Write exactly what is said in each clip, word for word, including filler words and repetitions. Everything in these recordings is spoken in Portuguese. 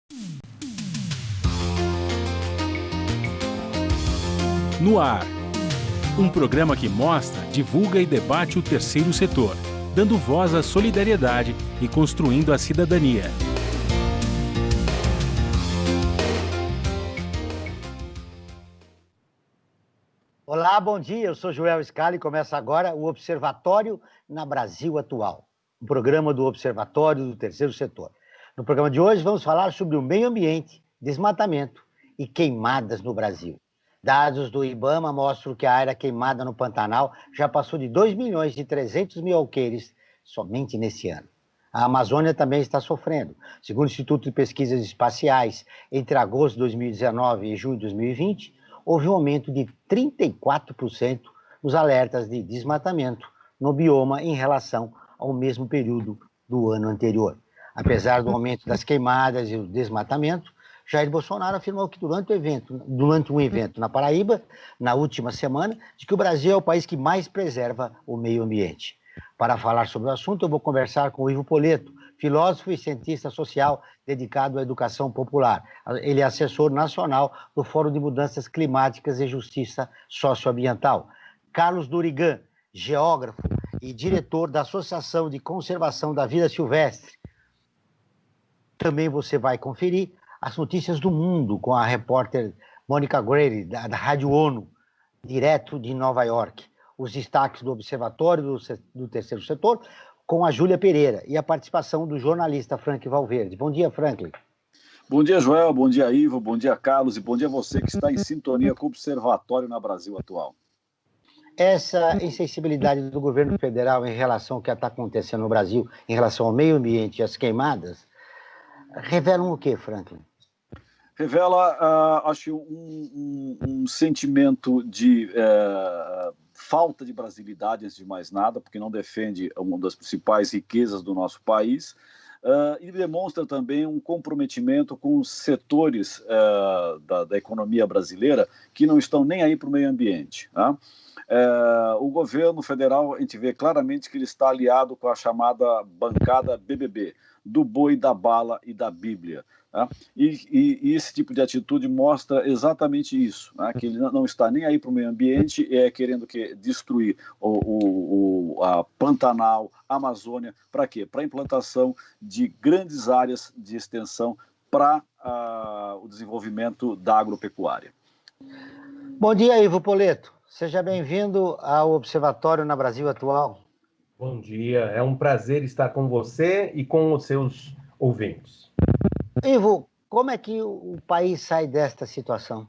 No Ar, um programa que mostra, divulga e debate o terceiro setor, dando voz à solidariedade e construindo a cidadania. Olá, bom dia, eu sou Joel Scali e começa agora o Observatório na Brasil Atual, um programa do Observatório do Terceiro Setor. No programa de hoje vamos falar sobre o meio ambiente, desmatamento e queimadas no Brasil. Dados do IBAMA mostram que a área queimada no Pantanal já passou de dois milhões e trezentos mil alqueires somente nesse ano. A Amazônia também está sofrendo. Segundo o Instituto de Pesquisas Espaciais, entre agosto de dois mil e dezenove e junho de dois mil e vinte, houve um aumento de trinta e quatro por cento nos alertas de desmatamento no bioma em relação ao mesmo período do ano anterior. Apesar do aumento das queimadas e do desmatamento, Jair Bolsonaro afirmou que durante, o evento, durante um evento na Paraíba, na última semana, de que o Brasil é o país que mais preserva o meio ambiente. Para falar sobre o assunto, eu vou conversar com o Ivo Poleto, filósofo e cientista social dedicado à educação popular. Ele é assessor nacional do Fórum de Mudanças Climáticas e Justiça Socioambiental. Carlos Durigan, geógrafo e diretor da Associação de Conservação da Vida Silvestre. Também você vai conferir as notícias do mundo com a repórter Mônica Grady, da, da Rádio ONU, direto de Nova York. Os destaques do Observatório do, do Terceiro Setor, com a Júlia Pereira, e a participação do jornalista Frank Valverde. Bom dia, Franklin. Bom dia, Joel, bom dia, Ivo, bom dia, Carlos, e bom dia a você que está em sintonia com o Observatório na Brasil Atual. Essa insensibilidade do governo federal em relação ao que está acontecendo no Brasil, em relação ao meio ambiente e às queimadas, revelam o que, Franklin? Revela, uh, acho, um, um, um sentimento de uh, falta de brasilidade, antes de mais nada, porque não defende uma das principais riquezas do nosso país, uh, e demonstra também um comprometimento com os setores uh, da, da economia brasileira que não estão nem aí para o meio ambiente. Tá? Uh, o governo federal, a gente vê claramente que ele está aliado com a chamada bancada B B B, do boi, da bala e da Bíblia. Tá? E, e, e esse tipo de atitude mostra exatamente isso, né? Que ele não está nem aí para o meio ambiente, é querendo que, destruir o, o, o, a Pantanal, a Amazônia, para quê? Para a implantação de grandes áreas de extensão para uh, o desenvolvimento da agropecuária. Bom dia, Ivo Poleto. Seja bem-vindo ao Observatório na Brasil Atual. Bom dia, é um prazer estar com você e com os seus ouvintes. Ivo, como é que o país sai desta situação?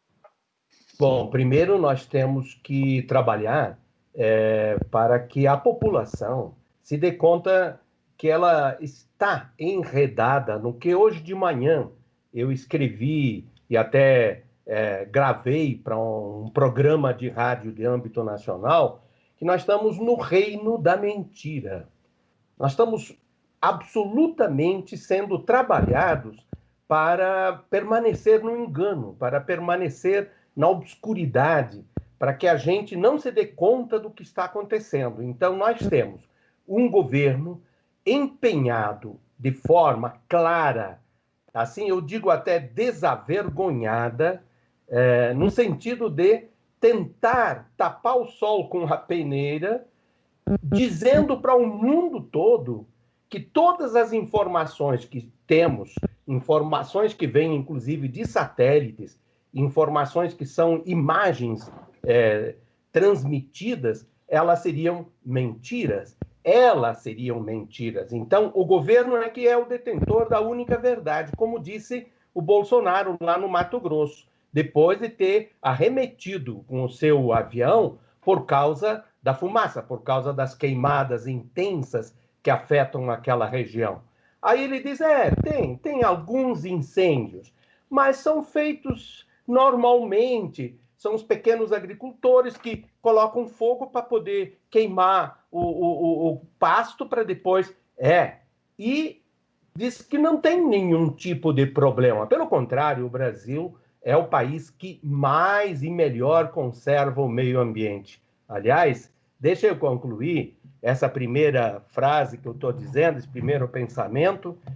Bom, primeiro nós temos que trabalhar é, para que a população se dê conta que ela está enredada no que hoje de manhã eu escrevi e até é, gravei para um, um programa de rádio de âmbito nacional, que nós estamos no reino da mentira. Nós estamos absolutamente sendo trabalhados para permanecer no engano, para permanecer na obscuridade, para que a gente não se dê conta do que está acontecendo. Então, nós temos um governo empenhado de forma clara, assim eu digo até desavergonhada, é, no sentido de tentar tapar o sol com a peneira, dizendo para o mundo todo que todas as informações que temos, informações que vêm inclusive de satélites, informações que são imagens é, transmitidas, elas seriam mentiras. Elas seriam mentiras. Então, o governo é que é o detentor da única verdade, como disse o Bolsonaro lá no Mato Grosso, depois de ter arremetido com o seu avião por causa da fumaça, por causa das queimadas intensas que afetam aquela região. Aí ele diz, é, tem, tem alguns incêndios, mas são feitos normalmente, são os pequenos agricultores que colocam fogo para poder queimar o, o, o pasto para depois... É, e diz que não tem nenhum tipo de problema. Pelo contrário, o Brasil é o país que mais e melhor conserva o meio ambiente. Aliás, deixa eu concluir essa primeira frase que eu estou dizendo, esse primeiro pensamento.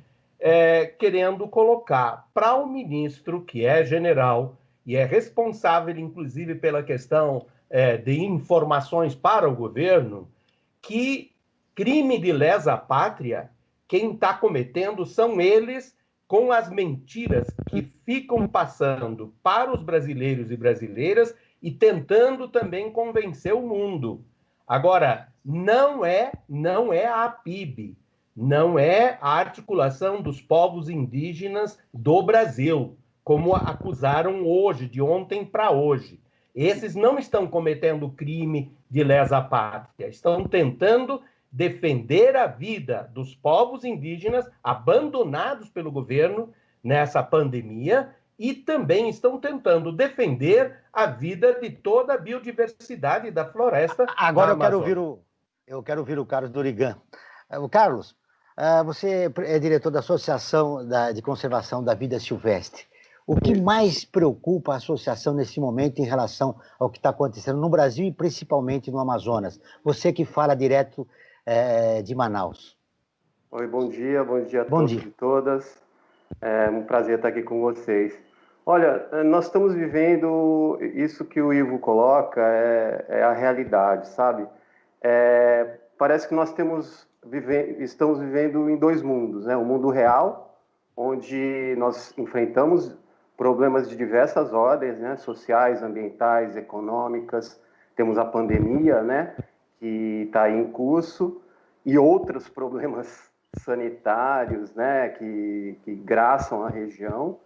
é, querendo colocar para o ministro, que é general e é responsável, inclusive, pela questão é, de informações para o governo, que crime de lesa pátria, quem está cometendo são eles, com as mentiras que ficam passando para os brasileiros e brasileiras e tentando também convencer o mundo. Agora, não é, não é a A P I B, não é a articulação dos povos indígenas do Brasil, como acusaram hoje, de ontem para hoje. Esses não estão cometendo crime de lesa pátria, estão tentando defender a vida dos povos indígenas abandonados pelo governo nessa pandemia e também estão tentando defender a vida de toda a biodiversidade da floresta. Agora eu quero ouvir o, eu quero ouvir o Carlos Dorigan. O Carlos, você é diretor da Associação de Conservação da Vida Silvestre. O que mais preocupa a associação nesse momento em relação ao que está acontecendo no Brasil e principalmente no Amazonas? Você que fala direto é, de Manaus. Oi, bom dia, bom dia a bom todos dia. e todas. É um prazer estar aqui com vocês. Olha, nós estamos vivendo isso que o Ivo coloca, é, é a realidade, sabe? É, parece que nós temos, vive, estamos vivendo em dois mundos, né? O mundo real, onde nós enfrentamos problemas de diversas ordens, né? Sociais, ambientais, econômicas. Temos a pandemia, né? Que está aí em curso, e outros problemas sanitários, né? Que, que graçam a região.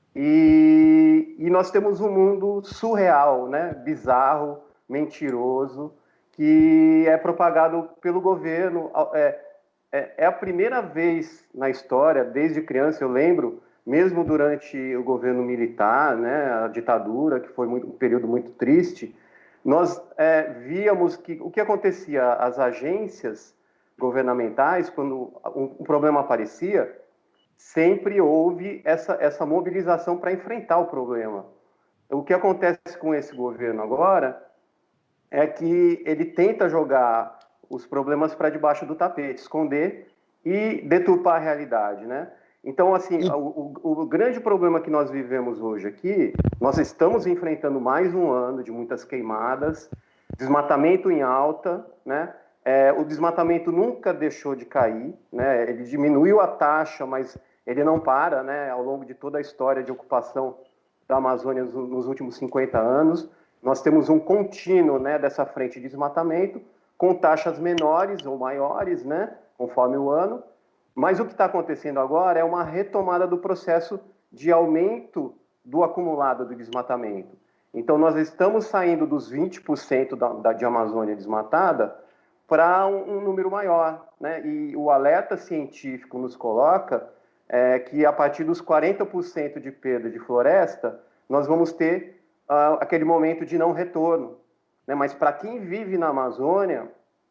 E, e nós temos um mundo surreal, né? Bizarro, mentiroso, que é propagado pelo governo. É, é, é a primeira vez na história, desde criança, eu lembro, mesmo durante o governo militar, né, a ditadura, que foi muito, um período muito triste, nós é, víamos que o que acontecia, as agências governamentais, quando um, um problema aparecia, sempre houve essa, essa mobilização para enfrentar o problema. O que acontece com esse governo agora é que ele tenta jogar os problemas para debaixo do tapete, esconder e deturpar a realidade, né? Então, assim, e... o, o, o grande problema que nós vivemos hoje aqui, nós estamos enfrentando mais um ano de muitas queimadas, desmatamento em alta, né? É, o desmatamento nunca deixou de cair, né? Ele diminuiu a taxa, mas ele não para, né? Ao longo de toda a história de ocupação da Amazônia nos últimos cinquenta anos, nós temos um contínuo, né, dessa frente de desmatamento, com taxas menores ou maiores, né, conforme o ano. Mas o que está acontecendo agora é uma retomada do processo de aumento do acumulado do desmatamento. Então, nós estamos saindo dos vinte por cento da, da, de Amazônia desmatada para um, um número maior, né? E o alerta científico nos coloca é, que a partir dos quarenta por cento de perda de floresta, nós vamos ter uh, aquele momento de não retorno, né? Mas para quem vive na Amazônia,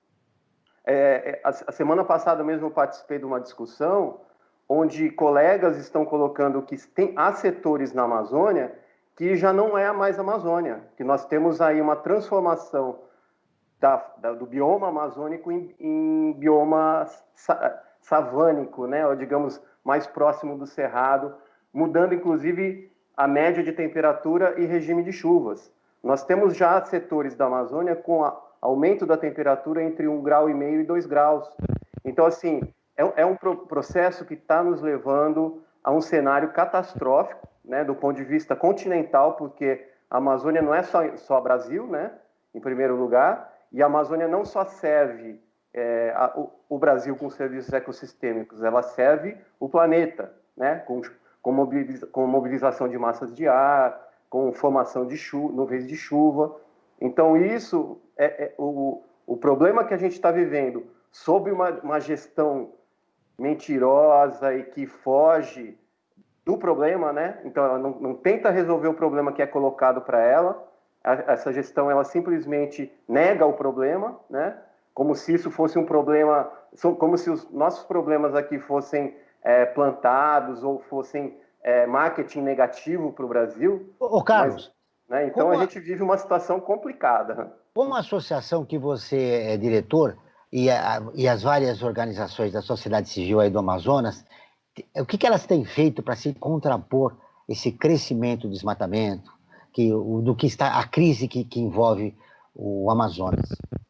é, a, a semana passada mesmo eu participei de uma discussão onde colegas estão colocando que tem, há setores na Amazônia que já não é mais Amazônia, que nós temos aí uma transformação da, da, do bioma amazônico em, em bioma sa, savânico, né? Ou, digamos, mais próximo do cerrado, mudando inclusive a média de temperatura e regime de chuvas. Nós temos já setores da Amazônia com a, aumento da temperatura entre um grau e meio e dois graus. Então, assim, é, é um pro, processo que está nos levando a um cenário catastrófico, né, do ponto de vista continental, porque a Amazônia não é só, só Brasil, né, em primeiro lugar, e a Amazônia não só serve é, a, o, o Brasil com serviços ecossistêmicos, ela serve o planeta, né, com, com, mobiliza, com mobilização de massas de ar, com formação de chuva, nuvens de chuva. Então, isso é, é o, o problema que a gente está vivendo sob uma, uma gestão mentirosa e que foge do problema, né? Então, ela não, não tenta resolver o problema que é colocado para ela. A, essa gestão, ela simplesmente nega o problema, né? Como se isso fosse um problema, como se os nossos problemas aqui fossem é, plantados ou fossem é, marketing negativo para o Brasil. Ô, Carlos. Mas, né? Então, a, a gente vive uma situação complicada. Como a associação que você é diretor e, a, e as várias organizações da sociedade civil aí do Amazonas o que, que elas têm feito para se contrapor esse crescimento do desmatamento, que, o, do que está a crise que, que envolve o Amazonas?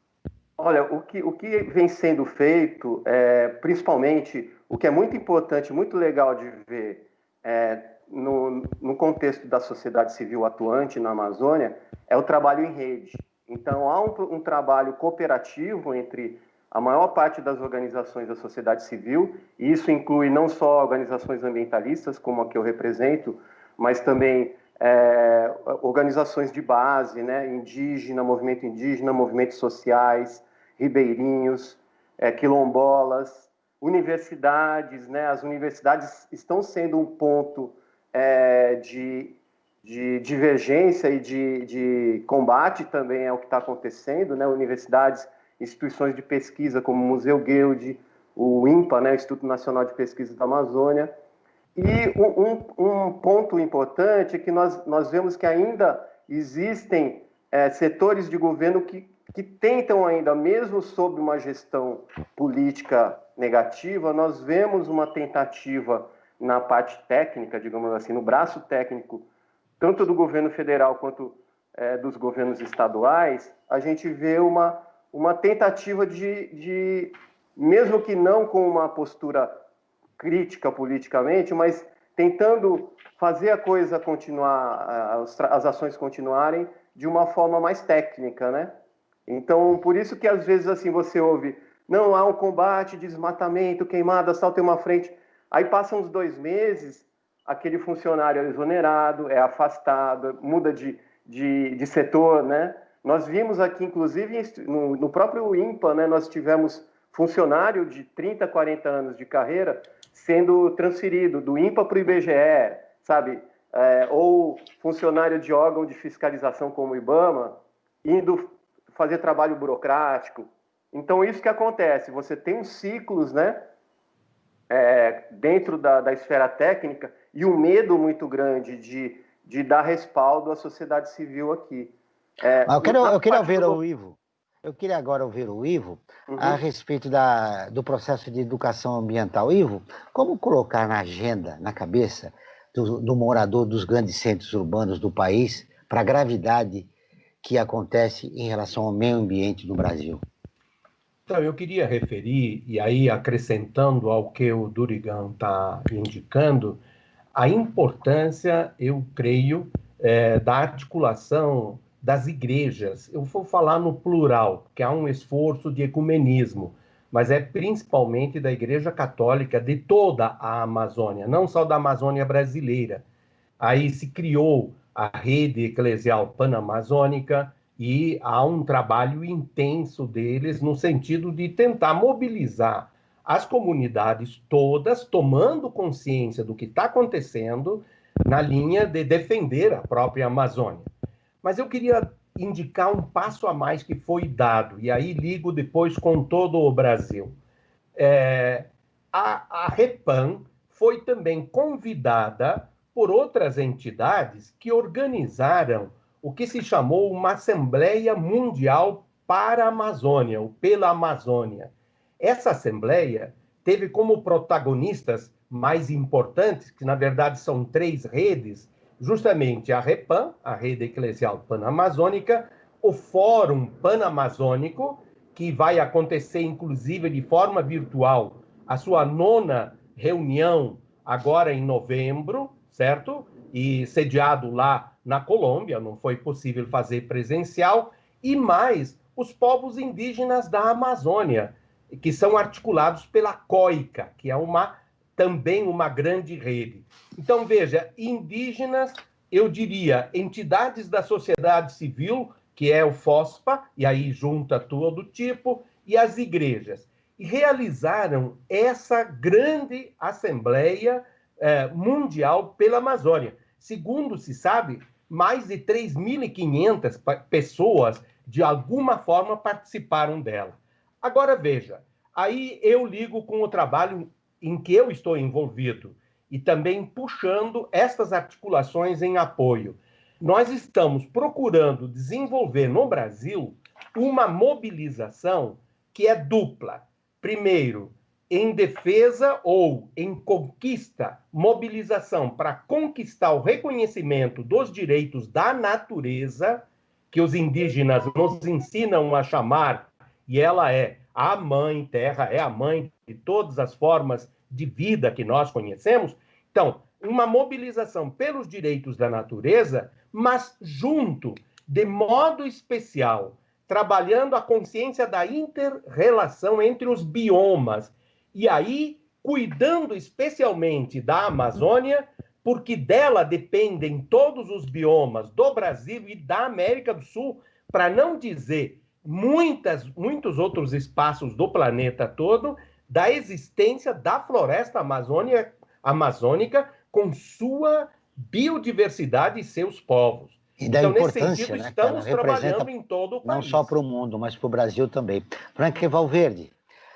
Olha, o que, o que vem sendo feito, é, principalmente, o que é muito importante, muito legal de ver é, no, no contexto da sociedade civil atuante na Amazônia, é o trabalho em rede. Então, há um, um trabalho cooperativo entre a maior parte das organizações da sociedade civil, e isso inclui não só organizações ambientalistas, como a que eu represento, mas também é, organizações de base, né, indígena, movimento indígena, movimentos sociais, ribeirinhos, é, quilombolas, universidades, né? As universidades estão sendo um ponto é, de, de divergência e de, de combate também ao que está acontecendo, né? Universidades, instituições de pesquisa como o Museu Guild, o INPA, né? O Instituto Nacional de Pesquisa da Amazônia. E um, um, um ponto importante é que nós, nós vemos que ainda existem é, setores de governo que que tentam ainda, mesmo sob uma gestão política negativa, nós vemos uma tentativa na parte técnica, digamos assim, no braço técnico, tanto do governo federal quanto é, dos governos estaduais, a gente vê uma, uma tentativa de, de, mesmo que não com uma postura crítica politicamente, mas tentando fazer a coisa continuar, as, as ações continuarem de uma forma mais técnica, né? Então, por isso que às vezes assim você ouve, não, há um combate, desmatamento, queimadas, tal, tem uma frente. Aí passam uns dois meses, aquele funcionário é exonerado, é afastado, muda de, de, de setor, né? Nós vimos aqui, inclusive, no, no próprio INPA, né, nós tivemos funcionário de trinta, quarenta anos de carreira sendo transferido do INPA para o I B G E, sabe? É, ou funcionário de órgão de fiscalização como o IBAMA, indo fazer trabalho burocrático. Então, isso que acontece, você tem uns ciclos, né, é, dentro da, da esfera técnica e um medo muito grande de, de dar respaldo à sociedade civil aqui. É, eu, quero, eu queria ouvir do... o Ivo, eu queria agora ouvir o Ivo uhum. a respeito da, do processo de educação ambiental. Ivo, como colocar na agenda, na cabeça do, do morador dos grandes centros urbanos do país para a gravidade que acontece em relação ao meio ambiente no Brasil? Então, eu queria referir, e aí acrescentando ao que o Durigan está indicando, a importância, eu creio, é, da articulação das igrejas. Eu vou falar no plural, porque há um esforço de ecumenismo, mas é principalmente da Igreja Católica de toda a Amazônia, não só da Amazônia brasileira. Aí se criou a rede eclesial panamazônica e há um trabalho intenso deles no sentido de tentar mobilizar as comunidades todas, tomando consciência do que está acontecendo na linha de defender a própria Amazônia. Mas eu queria indicar um passo a mais que foi dado, e aí ligo depois com todo o Brasil. É, a, a REPAM foi também convidada por outras entidades que organizaram o que se chamou uma Assembleia Mundial para a Amazônia, ou pela Amazônia. Essa Assembleia teve como protagonistas mais importantes, que na verdade são três redes, justamente a REPAM, a Rede Eclesial Panamazônica, o Fórum Panamazônico, que vai acontecer inclusive de forma virtual, a sua nona reunião agora em novembro, certo? E sediado lá na Colômbia, não foi possível fazer presencial, e mais os povos indígenas da Amazônia, que são articulados pela COICA, que é uma, também uma grande rede. Então, veja, indígenas, eu diria, entidades da sociedade civil, que é o FOSPA, e aí junta todo tipo, e as igrejas. E realizaram essa grande assembleia eh, mundial pela Amazônia. Segundo se sabe, mais de três mil e quinhentas pessoas, de alguma forma, participaram dela. Agora, veja, aí eu ligo com o trabalho em que eu estou envolvido e também puxando estas articulações em apoio. Nós estamos procurando desenvolver no Brasil uma mobilização que é dupla. Primeiro, em defesa ou em conquista, mobilização para conquistar o reconhecimento dos direitos da natureza, que os indígenas nos ensinam a chamar, e ela é a mãe terra, é a mãe de todas as formas de vida que nós conhecemos. Então, uma mobilização pelos direitos da natureza, mas junto, de modo especial, trabalhando a consciência da inter-relação entre os biomas, e aí cuidando especialmente da Amazônia, porque dela dependem todos os biomas do Brasil e da América do Sul, para não dizer muitas, muitos outros espaços do planeta todo, da existência da floresta amazônia, amazônica com sua biodiversidade e seus povos. E da então, importância, nesse sentido, né, estamos trabalhando representa em todo o país. Não só para o mundo, mas para o Brasil também. Frank Valverde,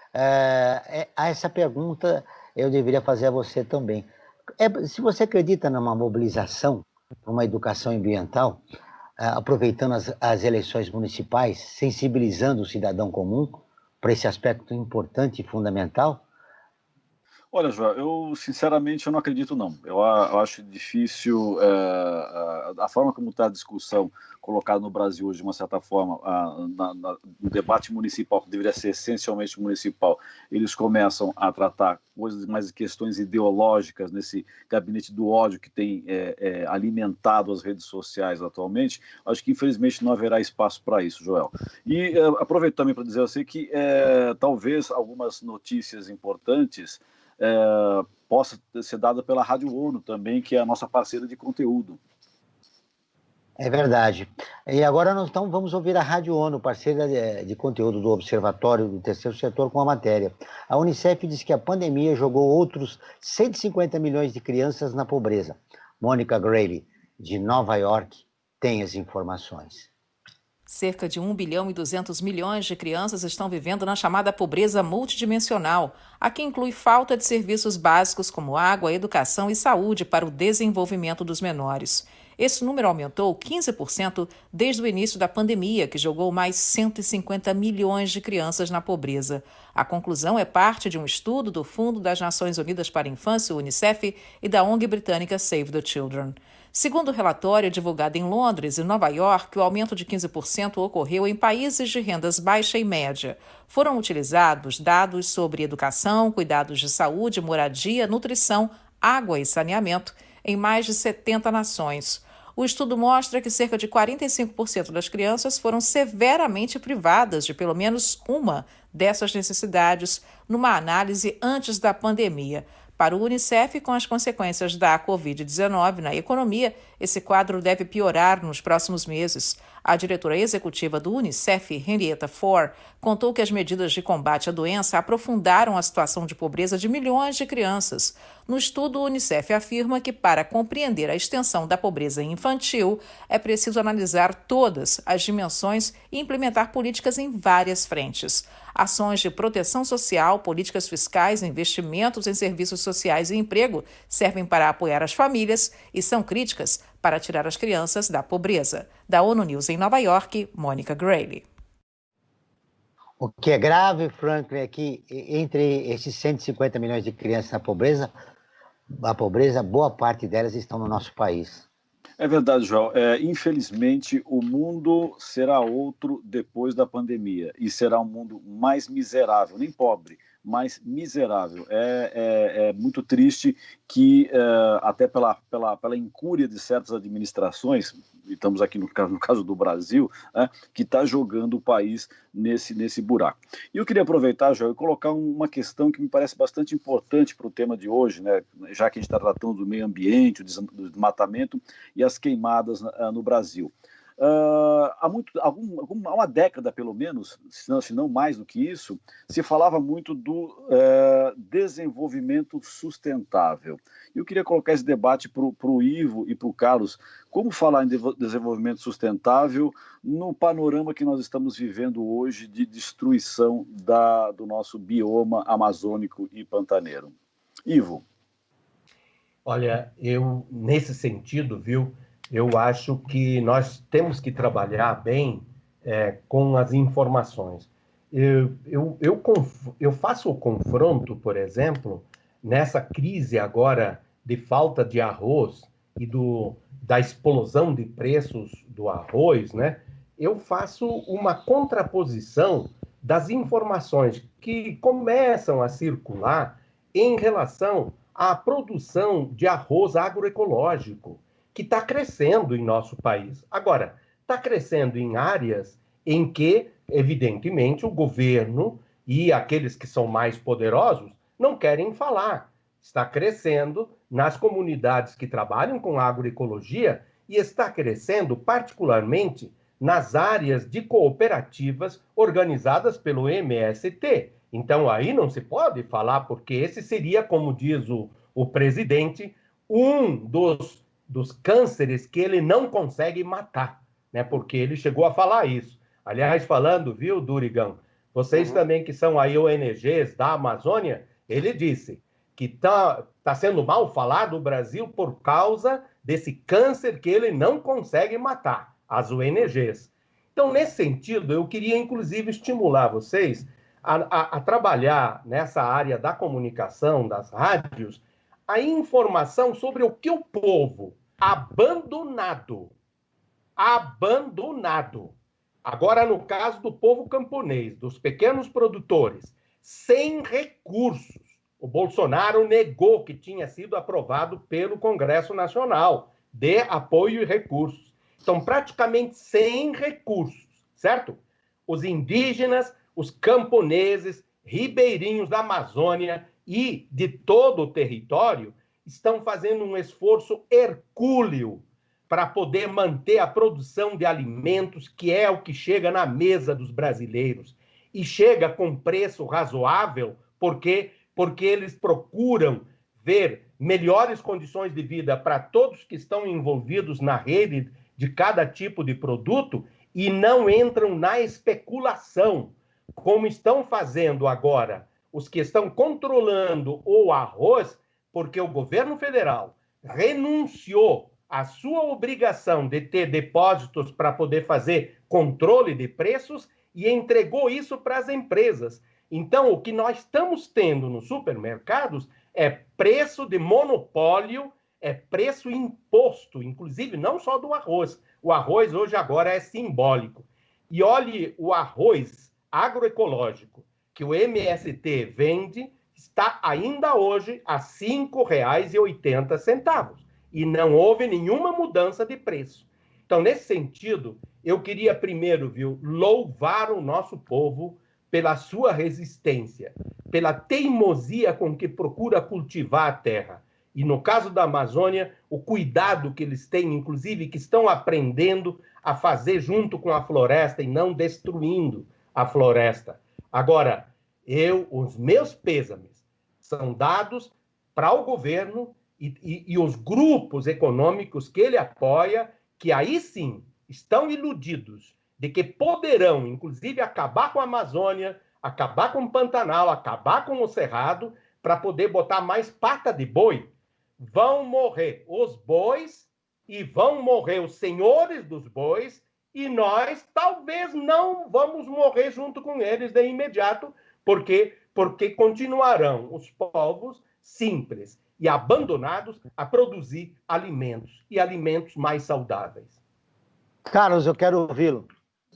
é, a essa pergunta eu deveria fazer a você também. É, se você acredita numa mobilização, numa educação ambiental, é, aproveitando as, as eleições municipais, sensibilizando o cidadão comum para esse aspecto importante e fundamental? Olha, João, eu sinceramente eu não acredito não. Eu, eu acho difícil é, a, a forma como está a discussão colocada no Brasil hoje, de uma certa forma, a, na, na, no debate municipal, que deveria ser essencialmente municipal, eles começam a tratar coisas mais questões ideológicas nesse gabinete do ódio que tem é, é, alimentado as redes sociais atualmente. Acho que infelizmente não haverá espaço para isso, Joel. E é, aproveito também para dizer a você que é, talvez algumas notícias importantes É, possa ser dada pela Rádio ONU também, que é a nossa parceira de conteúdo. É verdade. E agora nós então vamos ouvir a Rádio ONU, parceira de, de conteúdo do Observatório do Terceiro Setor, com a matéria. A Unicef diz que a pandemia jogou outros cento e cinquenta milhões de crianças na pobreza. Mônica Grayle, de Nova York, tem as informações. Cerca de um bilhão e duzentos milhões de crianças estão vivendo na chamada pobreza multidimensional, a que inclui falta de serviços básicos como água, educação e saúde para o desenvolvimento dos menores. Esse número aumentou quinze por cento desde o início da pandemia, que jogou mais cento e cinquenta milhões de crianças na pobreza. A conclusão é parte de um estudo do Fundo das Nações Unidas para a Infância, o Unicef, e da O N G britânica Save the Children. Segundo o relatório divulgado em Londres e Nova York, o aumento de quinze por cento ocorreu em países de rendas baixa e média. Foram utilizados dados sobre educação, cuidados de saúde, moradia, nutrição, água e saneamento em mais de setenta nações. O estudo mostra que cerca de quarenta e cinco por cento das crianças foram severamente privadas de pelo menos uma dessas necessidades numa análise antes da pandemia. Para o Unicef, com as consequências da covid dezenove na economia, esse quadro deve piorar nos próximos meses. A diretora executiva do Unicef, Henrietta Fore, contou que as medidas de combate à doença aprofundaram a situação de pobreza de milhões de crianças. No estudo, o Unicef afirma que, para compreender a extensão da pobreza infantil, é preciso analisar todas as dimensões e implementar políticas em várias frentes. Ações de proteção social, políticas fiscais, investimentos em serviços sociais e emprego servem para apoiar as famílias e são críticas para tirar as crianças da pobreza. Da ONU News em Nova York, Mônica Grayle. O que é grave, Franklin, é que entre esses cento e cinquenta milhões de crianças na pobreza, a pobreza, boa parte delas estão no nosso país. É verdade, João. É, infelizmente, o mundo será outro depois da pandemia e será um mundo mais miserável, nem pobre, mais miserável. É, é, é muito triste que, é, até pela, pela, pela incúria de certas administrações, e estamos aqui no caso, no caso do Brasil, né, que está jogando o país nesse, nesse buraco. E eu queria aproveitar, João, e colocar uma questão que me parece bastante importante para o tema de hoje, né, já que a gente está tratando do meio ambiente, o desmatamento e as queimadas uh, no Brasil. Uh, há, muito, algum, algum, há uma década, pelo menos, se não, se não mais do que isso, se falava muito do uh, desenvolvimento sustentável. Eu queria colocar esse debate para o Ivo e para o Carlos. Como falar em de desenvolvimento sustentável no panorama que nós estamos vivendo hoje de destruição da, do nosso bioma amazônico e pantaneiro? Ivo. Olha, eu, nesse sentido, viu, eu acho que nós temos que trabalhar bem é, com as informações. eu, eu, eu, eu faço o confronto, por exemplo, nessa crise agora de falta de arroz e do, da explosão de preços do arroz, né? Eu faço uma contraposição das informações que começam a circular em relação à produção de arroz agroecológico, que está crescendo em nosso país. Agora, está crescendo em áreas em que, evidentemente, o governo e aqueles que são mais poderosos não querem falar. Está crescendo nas comunidades que trabalham com agroecologia e está crescendo particularmente nas áreas de cooperativas organizadas pelo M S T. Então, aí não se pode falar, porque esse seria, como diz o, o presidente, um dos, dos cânceres que ele não consegue matar, né? Porque ele chegou a falar isso. Aliás, falando, viu, Durigão, vocês uhum. também que são aí O N Gs da Amazônia, ele disse que está tá sendo mal falado o Brasil por causa desse câncer que ele não consegue matar, as O N Gs. Então, nesse sentido, eu queria, inclusive, estimular vocês a, a, a trabalhar nessa área da comunicação, das rádios, a informação sobre o que o povo abandonado, abandonado, agora no caso do povo camponês, dos pequenos produtores, sem recursos. O Bolsonaro negou que tinha sido aprovado pelo Congresso Nacional, de apoio e recursos. Então, praticamente sem recursos, certo? Os indígenas, os camponeses, ribeirinhos da Amazônia e de todo o território estão fazendo um esforço hercúleo para poder manter a produção de alimentos, que é o que chega na mesa dos brasileiros. E chega com preço razoável, porque, porque eles procuram ver melhores condições de vida para todos que estão envolvidos na rede de cada tipo de produto e não entram na especulação, como estão fazendo agora os que estão controlando o arroz, porque o governo federal renunciou à sua obrigação de ter depósitos para poder fazer controle de preços e entregou isso para as empresas. Então, o que nós estamos tendo nos supermercados é preço de monopólio, é preço imposto, inclusive não só do arroz. O arroz hoje agora é simbólico. E olhe o arroz agroecológico que o M S T vende, está ainda hoje a cinco reais e oitenta centavos. E não houve nenhuma mudança de preço. Então, nesse sentido, eu queria primeiro, viu, louvar o nosso povo pela sua resistência, pela teimosia com que procura cultivar a terra. E no caso da Amazônia, o cuidado que eles têm, inclusive, que estão aprendendo a fazer junto com a floresta e não destruindo a floresta. Agora, eu, os meus pêsames são dados para o governo e, e, e os grupos econômicos que ele apoia, que aí sim estão iludidos de que poderão, inclusive, acabar com a Amazônia, acabar com o Pantanal, acabar com o Cerrado, para poder botar mais pata de boi. Vão morrer os bois e vão morrer os senhores dos bois e nós talvez não vamos morrer junto com eles de imediato, porque, porque continuarão os povos simples e abandonados a produzir alimentos e alimentos mais saudáveis. Carlos, eu quero ouvi-lo.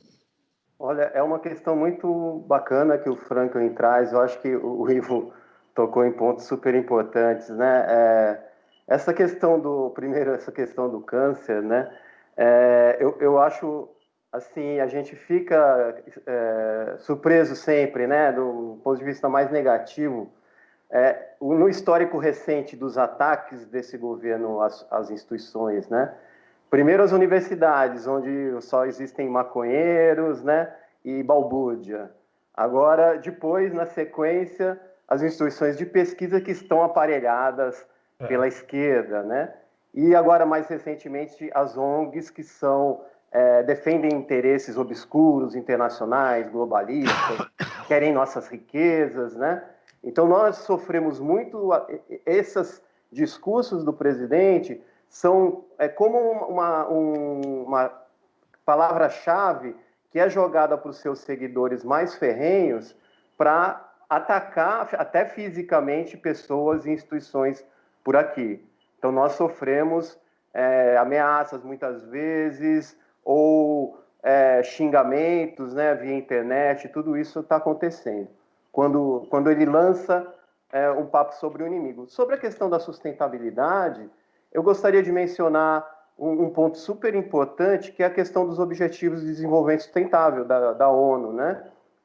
Olha, é uma questão muito bacana que o Franklin traz. Eu acho que o Ivo tocou em pontos super importantes, né? É, essa questão do, primeiro, essa questão do câncer, né? É, eu, eu acho, assim, a gente fica é, surpreso sempre, né? Do ponto de vista mais negativo, é, no histórico recente dos ataques desse governo às, às instituições, né? Primeiro as universidades, onde só existem maconheiros, né, e balbúrdia. Agora, depois, na sequência, as instituições de pesquisa que estão aparelhadas é. pela esquerda, né? E agora, mais recentemente, as O N Gs que são, é, defendem interesses obscuros, internacionais, globalistas, querem nossas riquezas, né? Então, nós sofremos muito esses discursos do presidente. São é, como uma, um, uma palavra-chave que é jogada para os seus seguidores mais ferrenhos para atacar até fisicamente pessoas e instituições por aqui. Então, nós sofremos é, ameaças muitas vezes, ou é, xingamentos, né, via internet, tudo isso está acontecendo. Quando, quando ele lança é, um papo sobre o inimigo. Sobre a questão da sustentabilidade, eu gostaria de mencionar um, um ponto super importante, que é a questão dos Objetivos de Desenvolvimento Sustentável da, da ONU, né?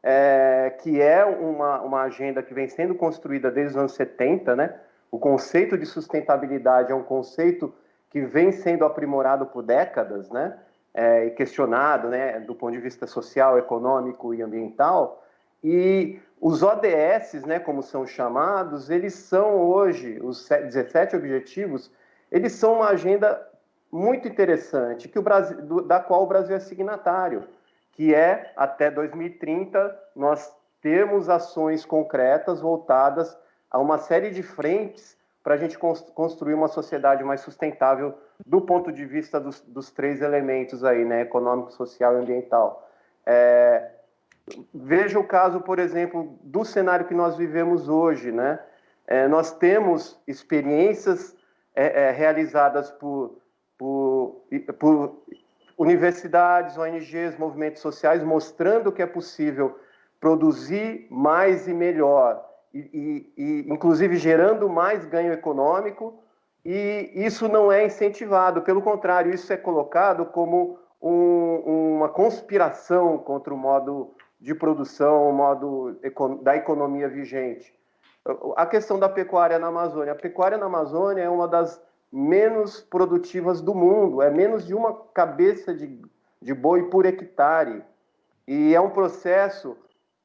É, que é uma, uma agenda que vem sendo construída desde os anos setenta, né? O conceito de sustentabilidade é um conceito que vem sendo aprimorado por décadas, né? É, e questionado, né? Do ponto de vista social, econômico e ambiental. E os O D S, né? Como são chamados, eles são hoje, os dezessete objetivos, eles são uma agenda muito interessante, que o Brasil, do, da qual o Brasil é signatário, que é, até dois mil e trinta, nós termos ações concretas voltadas a uma série de frentes para a gente construir uma sociedade mais sustentável do ponto de vista dos, dos três elementos aí, né, econômico, social e ambiental. É, veja o caso, por exemplo, do cenário que nós vivemos hoje, né? É, nós temos experiências é, é, realizadas por, por, por universidades, O N Gs, movimentos sociais, mostrando que é possível produzir mais e melhor, e, e, e inclusive gerando mais ganho econômico, e isso não é incentivado, pelo contrário, isso é colocado como um, uma conspiração contra o modo de produção, o modo da economia vigente. A questão da pecuária na Amazônia. A pecuária na Amazônia é uma das menos produtivas do mundo, é menos de uma cabeça de, de boi por hectare. E é um processo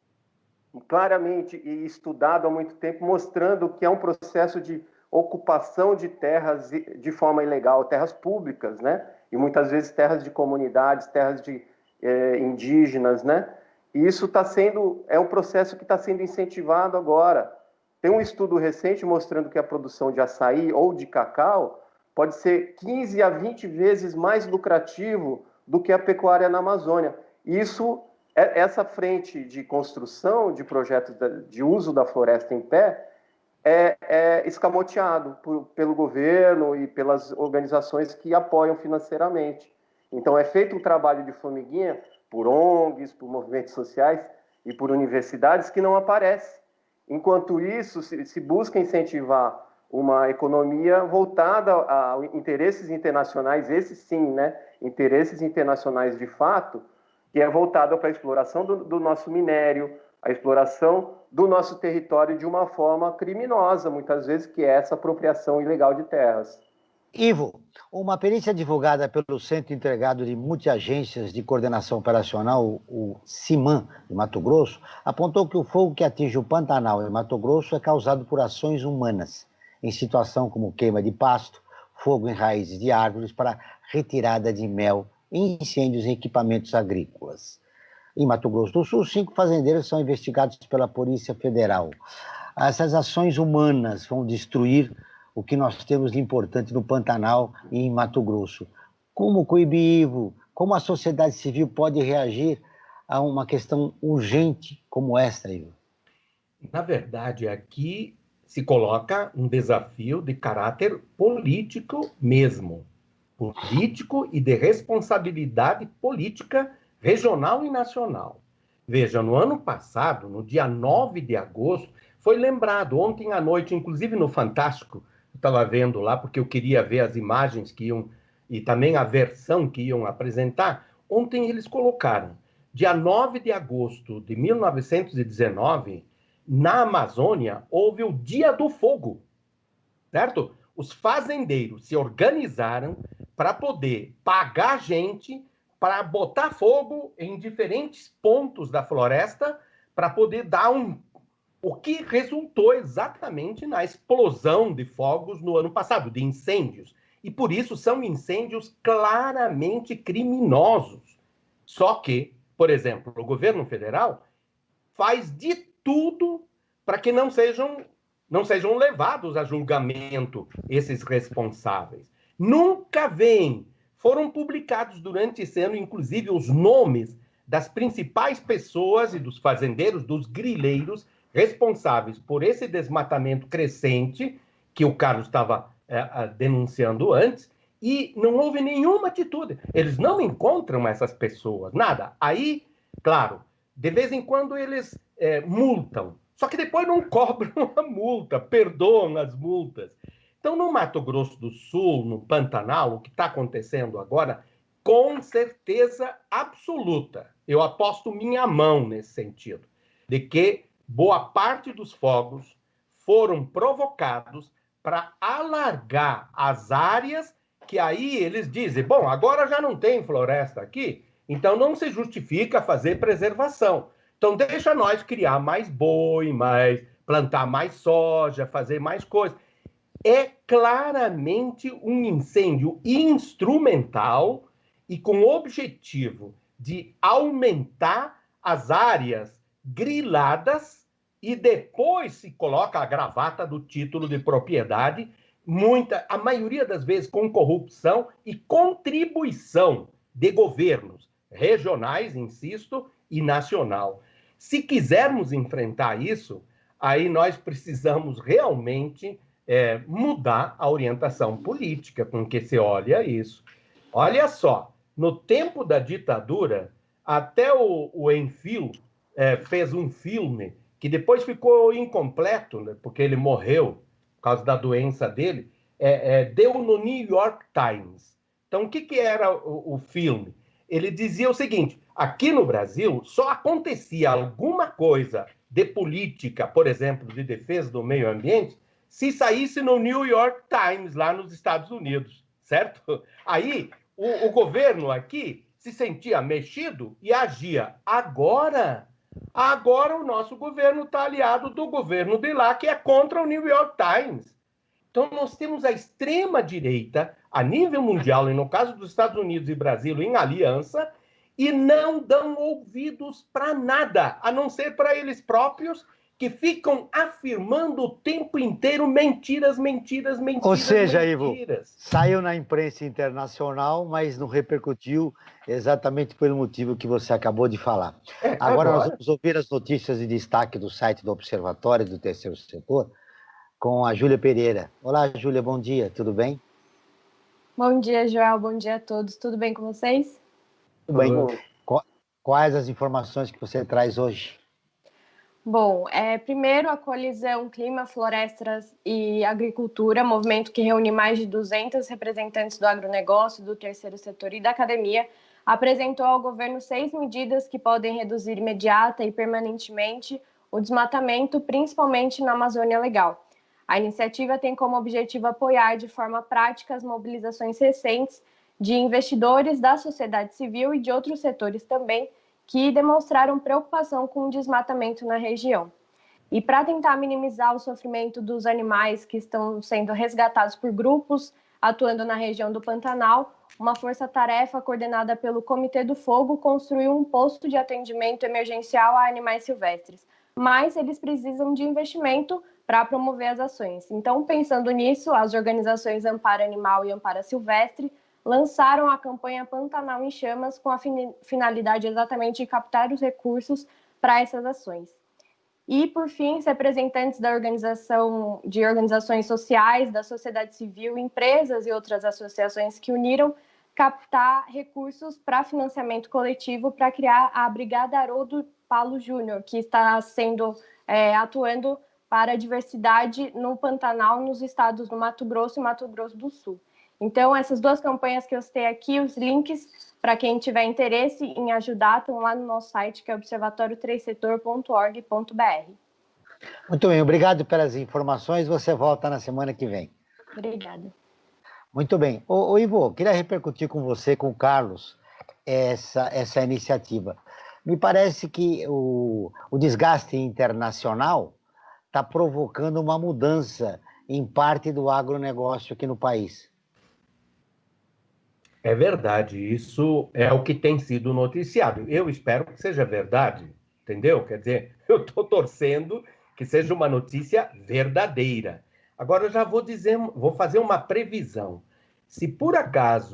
claramente estudado há muito tempo, mostrando que é um processo de ocupação de terras de forma ilegal, terras públicas, né? E muitas vezes terras de comunidades, terras de eh, indígenas, né? E isso está sendo, é um processo que está sendo incentivado agora. Tem um estudo recente mostrando que a produção de açaí ou de cacau pode ser quinze a vinte vezes mais lucrativo do que a pecuária na Amazônia. Isso, essa frente de construção de projetos de uso da floresta em pé é, é escamoteado por, pelo governo e pelas organizações que apoiam financeiramente. Então, é feito um trabalho de formiguinha por O N Gs, por movimentos sociais e por universidades que não aparece. Enquanto isso, se, se busca incentivar uma economia voltada a, a interesses internacionais, esses sim, né? Interesses internacionais de fato, que é voltada para a exploração do, do nosso minério, a exploração do nosso território de uma forma criminosa, muitas vezes, que é essa apropriação ilegal de terras. Ivo, uma perícia divulgada pelo Centro Integrado de Multiagências de Coordenação Operacional, o CIMAN, de Mato Grosso, apontou que o fogo que atinge o Pantanal em Mato Grosso é causado por ações humanas, em situação como queima de pasto, fogo em raízes de árvores para retirada de mel e incêndios em equipamentos agrícolas. Em Mato Grosso do Sul, cinco fazendeiros são investigados pela Polícia Federal. Essas ações humanas vão destruir o que nós temos de importante no Pantanal e em Mato Grosso. Como coibir, Ivo? Como a sociedade civil pode reagir a uma questão urgente como esta, Ivo? Na verdade, aqui se coloca um desafio de caráter político mesmo. Político e de responsabilidade política regional e nacional. Veja, no ano passado, no dia nove de agosto, foi lembrado, ontem à noite, inclusive no Fantástico, eu estava vendo lá, porque eu queria ver as imagens que iam, e também a versão que iam apresentar. Ontem eles colocaram, dia nove de agosto de mil novecentos e dezenove, na Amazônia, houve o Dia do Fogo, certo? Os fazendeiros se organizaram para poder pagar gente para botar fogo em diferentes pontos da floresta para poder dar um... O que resultou exatamente na explosão de fogos no ano passado, de incêndios. E por isso são incêndios claramente criminosos. Só que, por exemplo, o governo federal faz de tudo para que não sejam, não sejam levados a julgamento esses responsáveis. Nunca vem. Foram publicados durante esse ano, inclusive, os nomes das principais pessoas e dos fazendeiros, dos grileiros, responsáveis por esse desmatamento crescente, que o Carlos estava é, denunciando antes, e não houve nenhuma atitude. Eles não encontram essas pessoas, nada. Aí, claro, de vez em quando eles é, multam, só que depois não cobram a multa, perdoam as multas. Então, no Mato Grosso do Sul, no Pantanal, o que está acontecendo agora, com certeza absoluta, eu aposto minha mão nesse sentido, de que boa parte dos fogos foram provocados para alargar as áreas que aí eles dizem, bom, agora já não tem floresta aqui, então não se justifica fazer preservação. Então deixa nós criar mais boi, mais, plantar mais soja, fazer mais coisas. É claramente um incêndio instrumental e com o objetivo de aumentar as áreas griladas e depois se coloca a gravata do título de propriedade, muita, a maioria das vezes com corrupção e contribuição de governos regionais, insisto, e nacional. Se quisermos enfrentar isso, aí nós precisamos realmente é, mudar a orientação política com que se olha isso. Olha só, no tempo da ditadura, até o, o Enfio é, fez um filme que depois ficou incompleto, né, porque ele morreu por causa da doença dele, é, é, deu no New York Times. Então, o que, que era o, o filme? Ele dizia o seguinte, aqui no Brasil só acontecia alguma coisa de política, por exemplo, de defesa do meio ambiente, se saísse no New York Times, lá nos Estados Unidos, certo? Aí, o, o governo aqui se sentia mexido e agia. Agora, agora o nosso governo está aliado do governo de lá, que é contra o New York Times. Então, nós temos a extrema-direita, a nível mundial, e no caso dos Estados Unidos e Brasil, em aliança, e não dão ouvidos para nada, a não ser para eles próprios, que ficam afirmando o tempo inteiro mentiras, mentiras, mentiras, Ou seja, mentiras. Ivo, saiu na imprensa internacional, mas não repercutiu exatamente pelo motivo que você acabou de falar. É, agora, agora nós vamos ouvir as notícias de destaque do site do Observatório do Terceiro Setor, com a Júlia Pereira. Olá, Júlia, bom dia, tudo bem? Bom dia, Joel, bom dia a todos. Tudo bem com vocês? Tudo bem. Quais as informações que você traz hoje? Bom, é, primeiro a coalizão Clima, Florestas e Agricultura, movimento que reúne mais de duzentos representantes do agronegócio, do terceiro setor e da academia, apresentou ao governo seis medidas que podem reduzir imediata e permanentemente o desmatamento, principalmente na Amazônia Legal. A iniciativa tem como objetivo apoiar de forma prática as mobilizações recentes de investidores da sociedade civil e de outros setores também, que demonstraram preocupação com o desmatamento na região. E para tentar minimizar o sofrimento dos animais que estão sendo resgatados por grupos atuando na região do Pantanal, uma força-tarefa coordenada pelo Comitê do Fogo construiu um posto de atendimento emergencial a animais silvestres. Mas eles precisam de investimento para promover as ações. Então, pensando nisso, as organizações Amparo Animal e Amparo Silvestre lançaram a campanha Pantanal em Chamas com a finalidade exatamente de captar os recursos para essas ações. E, por fim, os representantes da organização, de organizações sociais, da sociedade civil, empresas e outras associações que uniram captar recursos para financiamento coletivo para criar a Brigada Haroldo Paulo Júnior, que está sendo é, atuando para a diversidade no Pantanal, nos estados do Mato Grosso e Mato Grosso do Sul. Então, essas duas campanhas que eu citei aqui, os links, para quem tiver interesse em ajudar, estão lá no nosso site, que é observatório três setor ponto org ponto br. Muito bem, obrigado pelas informações. Você volta na semana que vem. Obrigada. Muito bem. Ô, ô Ivo, queria repercutir com você, com o Carlos, essa, essa iniciativa. Me parece que o, o desgaste internacional está provocando uma mudança em parte do agronegócio aqui no país. É verdade, isso é o que tem sido noticiado. Eu espero que seja verdade, entendeu? Quer dizer, eu estou torcendo que seja uma notícia verdadeira. Agora eu já vou dizer, vou fazer uma previsão. Se por acaso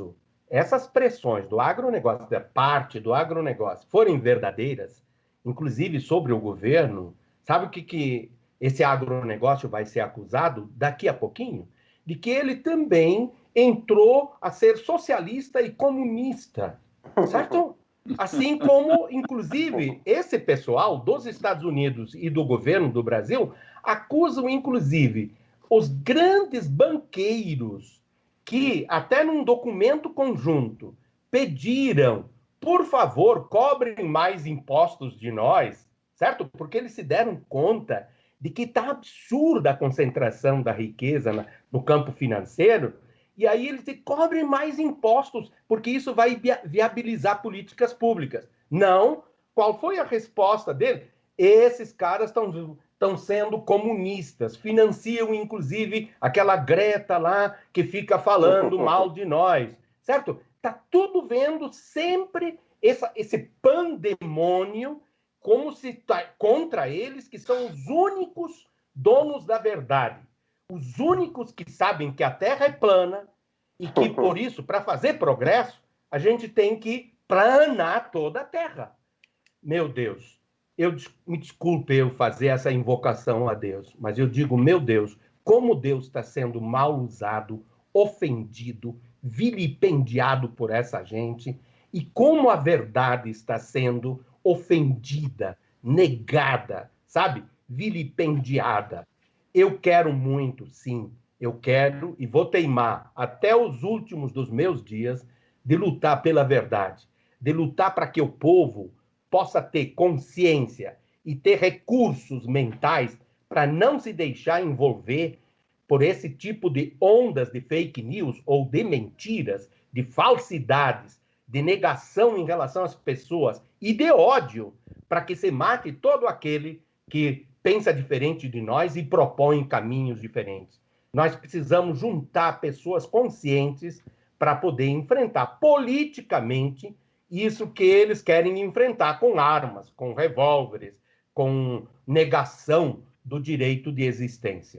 essas pressões do agronegócio, da parte do agronegócio, forem verdadeiras, inclusive sobre o governo, sabe o que, que esse agronegócio vai ser acusado daqui a pouquinho? De que ele também entrou a ser socialista e comunista, certo? Assim como, inclusive, esse pessoal dos Estados Unidos e do governo do Brasil acusam, inclusive, os grandes banqueiros que, até num documento conjunto, pediram, por favor, cobrem mais impostos de nós, certo? Porque eles se deram conta de que está absurda a concentração da riqueza no campo financeiro, e aí eles dizem, cobrem mais impostos, porque isso vai viabilizar políticas públicas. Não. Qual foi a resposta dele? Esses caras estão estão sendo comunistas, financiam, inclusive, aquela Greta lá que fica falando mal de nós, certo? Está tudo vendo sempre essa, esse pandemônio como se tá contra eles, que são os únicos donos da verdade, os únicos que sabem que a Terra é plana e que, por isso, para fazer progresso, a gente tem que planar toda a Terra. Meu Deus, eu me desculpe eu fazer essa invocação a Deus, mas eu digo, meu Deus, como Deus está sendo mal usado, ofendido, vilipendiado por essa gente, e como a verdade está sendo ofendida, negada, sabe? Vilipendiada. Eu quero muito, sim, eu quero e vou teimar até os últimos dos meus dias de lutar pela verdade, de lutar para que o povo possa ter consciência e ter recursos mentais para não se deixar envolver por esse tipo de ondas de fake news ou de mentiras, de falsidades, de negação em relação às pessoas e de ódio, para que se mate todo aquele que pensa diferente de nós e propõe caminhos diferentes. Nós precisamos juntar pessoas conscientes para poder enfrentar politicamente isso que eles querem enfrentar com armas, com revólveres, com negação do direito de existência.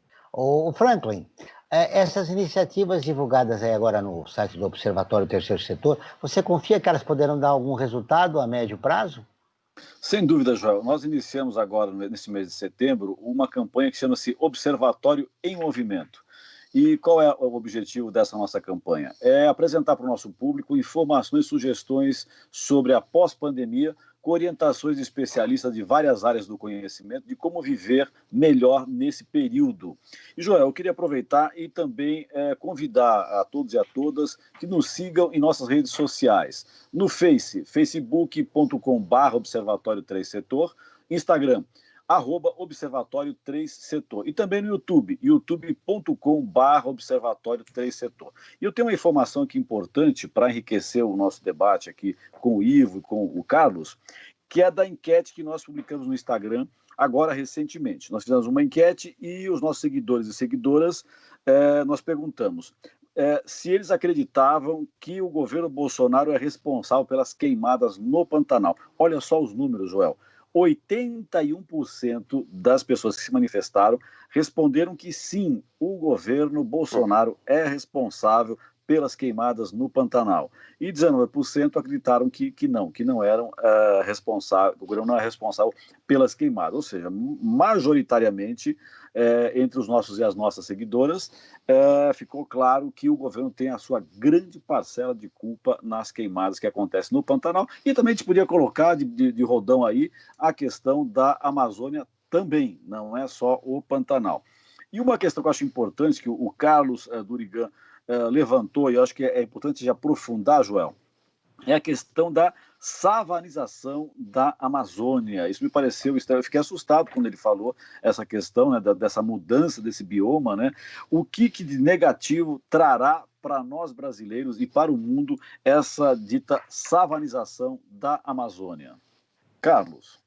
O Franklin, essas iniciativas divulgadas aí agora no site do Observatório Terceiro Setor, você confia que elas poderão dar algum resultado a médio prazo? Sem dúvida, Joel. Nós iniciamos agora, nesse mês de setembro, uma campanha que chama-se Observatório em Movimento. E qual é o objetivo dessa nossa campanha? É apresentar para o nosso público informações e sugestões sobre a pós-pandemia, com orientações de especialistas de várias áreas do conhecimento, de como viver melhor nesse período. E, Joel, eu queria aproveitar e também é, convidar a todos e a todas que nos sigam em nossas redes sociais. No Face, facebook ponto com barra Observatório três Setor, Instagram, arroba Observatório três Setor. E também no YouTube, youtube ponto com barra Observatório três Setor. E eu tenho uma informação aqui importante para enriquecer o nosso debate aqui com o Ivo e com o Carlos, que é da enquete que nós publicamos no Instagram agora recentemente. Nós fizemos uma enquete e os nossos seguidores e seguidoras, eh, nós perguntamos eh, se eles acreditavam que o governo Bolsonaro é responsável pelas queimadas no Pantanal. Olha só os números, Joel. oitenta e um por cento das pessoas que se manifestaram responderam que sim, o governo Bolsonaro é responsável pelas queimadas no Pantanal. E dezenove por cento acreditaram que, que não, que não eram uh, responsáveis, o governo não é responsável pelas queimadas. Ou seja, majoritariamente, uh, entre os nossos e as nossas seguidoras, uh, ficou claro que o governo tem a sua grande parcela de culpa nas queimadas que acontecem no Pantanal. E também a gente podia colocar de, de, de rodão aí a questão da Amazônia também, não é só o Pantanal. E uma questão que eu acho importante, que o, o Carlos uh, Durigan Uh, levantou, e eu acho que é, é importante de aprofundar, Joel, é a questão da savanização da Amazônia. Isso me pareceu estranho, eu fiquei assustado quando ele falou essa questão, né, da, dessa mudança desse bioma, né? O que, que de negativo trará para nós brasileiros e para o mundo essa dita savanização da Amazônia? Carlos.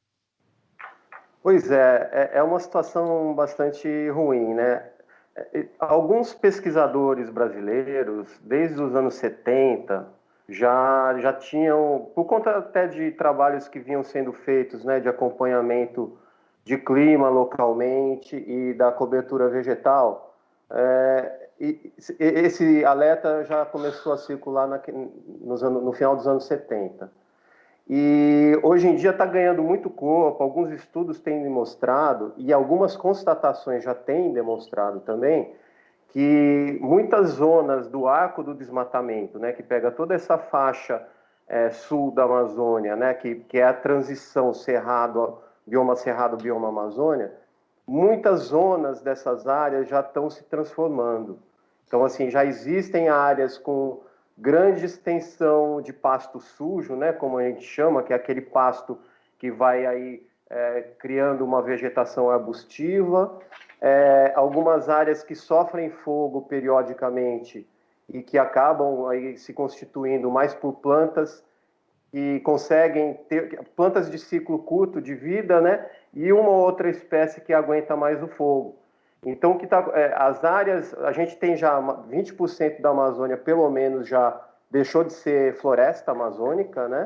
Pois é, é uma situação bastante ruim, né? Alguns pesquisadores brasileiros, desde os anos setenta, já, já tinham, por conta até de trabalhos que vinham sendo feitos, né, de acompanhamento de clima localmente e da cobertura vegetal, é, e, esse alerta já começou a circular na, nos anos, no final dos anos setenta. E hoje em dia está ganhando muito corpo, alguns estudos têm demonstrado, e algumas constatações já têm demonstrado também, que muitas zonas do arco do desmatamento, né, que pega toda essa faixa é, sul da Amazônia, né, que, que é a transição cerrado, bioma cerrado, bioma Amazônia, muitas zonas dessas áreas já estão se transformando. Então, assim, já existem áreas com grande extensão de pasto sujo, né, como a gente chama, que é aquele pasto que vai aí é, criando uma vegetação arbustiva, é, algumas áreas que sofrem fogo periodicamente e que acabam aí se constituindo mais por plantas que conseguem ter plantas de ciclo curto de vida, né, e uma outra espécie que aguenta mais o fogo. Então, que tá, é, as áreas, a gente tem já vinte por cento da Amazônia, pelo menos, já deixou de ser floresta amazônica, né?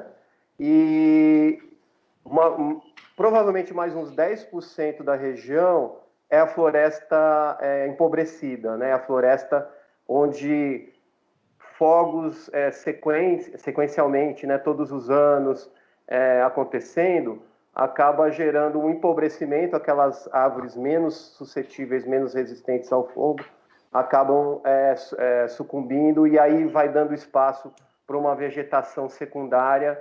E uma, um, provavelmente mais uns dez por cento da região é a floresta é, empobrecida, né? A floresta onde fogos é, sequen, sequencialmente, né, todos os anos é, acontecendo, acaba gerando um empobrecimento, aquelas árvores menos suscetíveis, menos resistentes ao fogo, acabam é, é, sucumbindo, e aí vai dando espaço para uma vegetação secundária,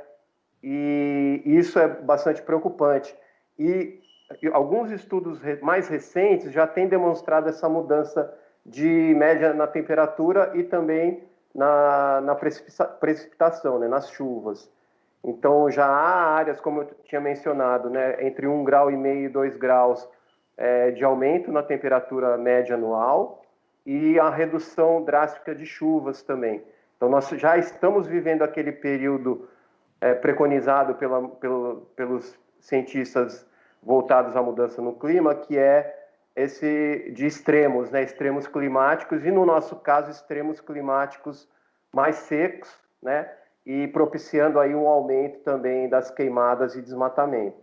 e isso é bastante preocupante. E, e alguns estudos mais recentes já têm demonstrado essa mudança de média na temperatura e também na, na precipitação, né, nas chuvas. Então, já há áreas, como eu tinha mencionado, né, entre um grau e meio e dois graus é, de aumento na temperatura média anual e a redução drástica de chuvas também. Então, nós já estamos vivendo aquele período é, preconizado pela, pelo, pelos cientistas voltados à mudança no clima, que é esse de extremos, né, extremos climáticos, e no nosso caso, extremos climáticos mais secos, né, e propiciando aí um aumento também das queimadas e desmatamento.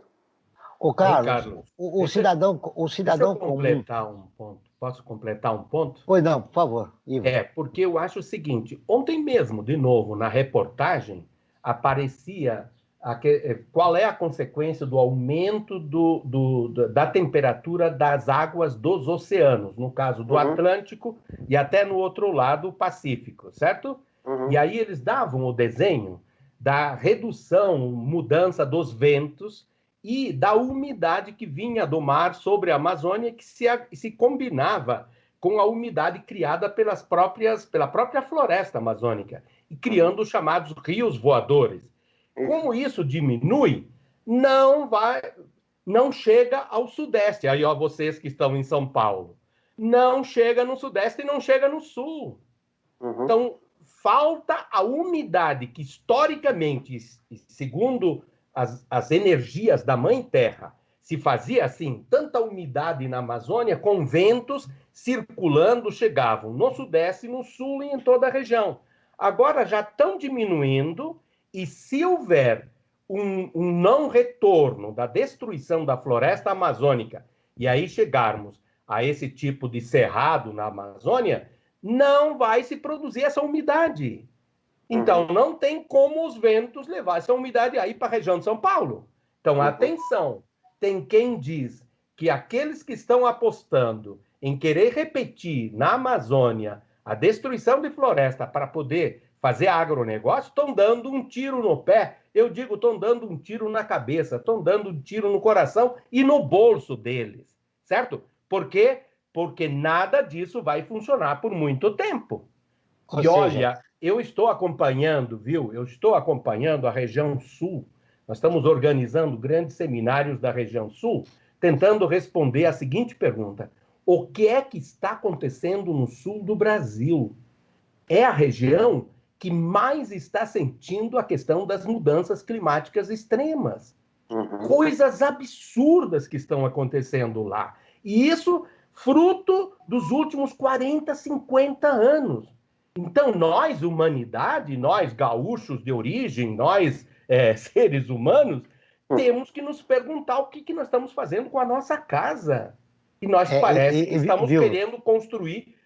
Ô, Carlos, Aí, Carlos o, o deixa, cidadão, o cidadão deixa eu completar comum... um ponto. Posso completar um ponto? Pois não, por favor, Ivo. É, porque eu acho o seguinte, ontem mesmo, de novo, na reportagem, aparecia a que, qual é a consequência do aumento do, do, da temperatura das águas dos oceanos, no caso do uhum. Atlântico e até no outro lado, o Pacífico, certo? Uhum. E aí eles davam o desenho da redução, mudança dos ventos e da umidade que vinha do mar sobre a Amazônia, que se, se combinava com a umidade criada pelas próprias, pela própria floresta amazônica, e criando os chamados rios voadores. Como isso diminui, não vai, não chega ao sudeste. Aí, ó, vocês que estão em São Paulo, não chega no sudeste e não chega no sul. Uhum. Então, falta a umidade que, historicamente, segundo as, as energias da Mãe Terra, se fazia assim, tanta umidade na Amazônia, com ventos circulando, chegavam no sudeste, no sul e em toda a região. Agora já estão diminuindo, e se houver um, um não retorno da destruição da floresta amazônica, e aí chegarmos a esse tipo de cerrado na Amazônia, não vai se produzir essa umidade. Então, uhum. não tem como os ventos levar essa umidade aí para a região de São Paulo. Então, uhum. atenção, tem quem diz que aqueles que estão apostando em querer repetir na Amazônia a destruição de floresta para poder fazer agronegócio, estão dando um tiro no pé. Eu digo, estão dando um tiro na cabeça, estão dando um tiro no coração e no bolso deles, certo? Por quê? Porque nada disso vai funcionar por muito tempo. Ou e seja... olha, eu estou acompanhando, viu? Eu estou acompanhando a região sul. Nós estamos organizando grandes seminários da região sul, tentando responder a seguinte pergunta: o que é que está acontecendo no sul do Brasil? É a região que mais está sentindo a questão das mudanças climáticas extremas. Uhum. Coisas absurdas que estão acontecendo lá. E isso fruto dos últimos quarenta, cinquenta anos. Então, nós, humanidade, nós, gaúchos de origem, nós, é, seres humanos, temos que nos perguntar o que, que nós estamos fazendo com a nossa casa. E nós é, parece e, e, que estamos viu? querendo construir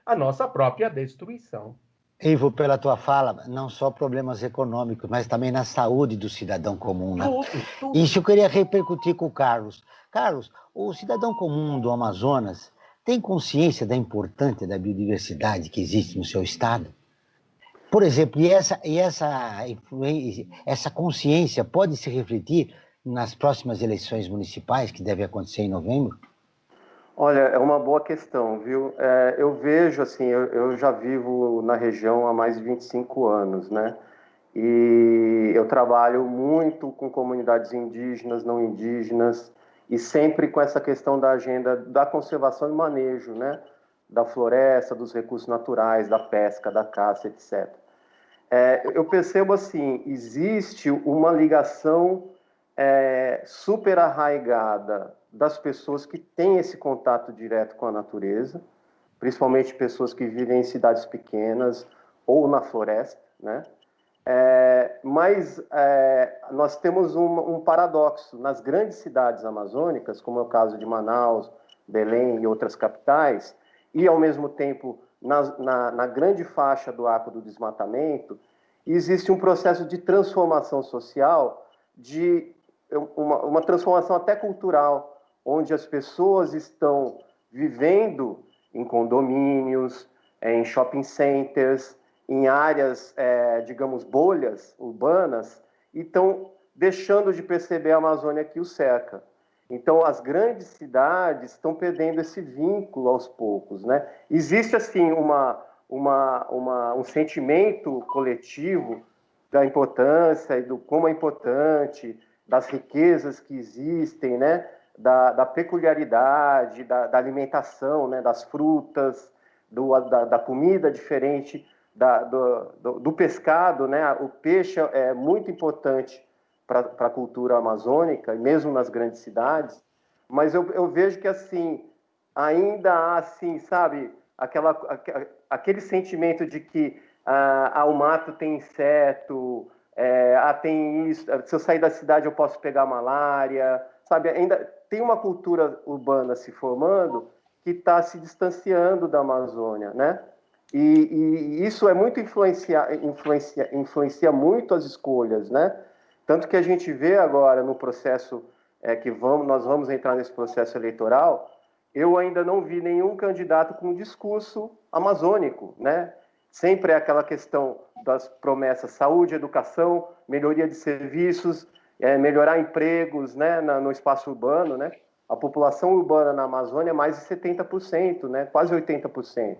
a nossa própria destruição. Ivo, pela tua fala, não só problemas econômicos, mas também na saúde do cidadão comum, né? Tudo, tudo. Isso eu queria repercutir com o Carlos. Carlos, o cidadão comum do Amazonas tem consciência da importância da biodiversidade que existe no seu estado? Por exemplo, e essa, e essa, influência, essa consciência pode se refletir nas próximas eleições municipais que devem acontecer em novembro? Olha, é uma boa questão, viu? É, eu vejo, assim, eu, eu já vivo na região há mais de vinte e cinco anos, né? E eu trabalho muito com comunidades indígenas, não indígenas, e sempre com essa questão da agenda da conservação e manejo, né? Da floresta, dos recursos naturais, da pesca, da caça, etcétera. É, eu percebo, assim, existe uma ligação é, super arraigada das pessoas que têm esse contato direto com a natureza, principalmente pessoas que vivem em cidades pequenas ou na floresta, né? É, mas é, nós temos um, um paradoxo. Nas grandes cidades amazônicas, como é o caso de Manaus, Belém e outras capitais, e ao mesmo tempo na, na, na grande faixa do arco do desmatamento, existe um processo de transformação social, de uma, uma transformação até cultural, onde as pessoas estão vivendo em condomínios, em shopping centers, em áreas, é, digamos, bolhas urbanas, e estão deixando de perceber a Amazônia que o cerca. Então, as grandes cidades estão perdendo esse vínculo aos poucos, né? Existe, assim, uma, uma, uma, um sentimento coletivo da importância e do como é importante, das riquezas que existem, né? Da, da peculiaridade, da, da alimentação, né? Das frutas, do, da, da comida diferente, da, do, do, do pescado, né? O peixe é muito importante para a cultura amazônica, mesmo nas grandes cidades, mas eu, eu vejo que, assim, ainda há, assim, sabe, aquela, aquele sentimento de que ah, ah, o mato tem inseto, é, ah, tem isso, se eu sair da cidade eu posso pegar malária, sabe, ainda tem uma cultura urbana se formando que está se distanciando da Amazônia, né? E, e isso é muito influencia, influencia, influencia muito as escolhas, né? Tanto que a gente vê agora no processo é, que vamos, nós vamos entrar nesse processo eleitoral, eu ainda não vi nenhum candidato com um discurso amazônico, né? Sempre é aquela questão das promessas saúde, educação, melhoria de serviços, é, melhorar empregos, né, na, no espaço urbano, né? A população urbana na Amazônia é mais de setenta por cento, né? Quase oitenta por cento.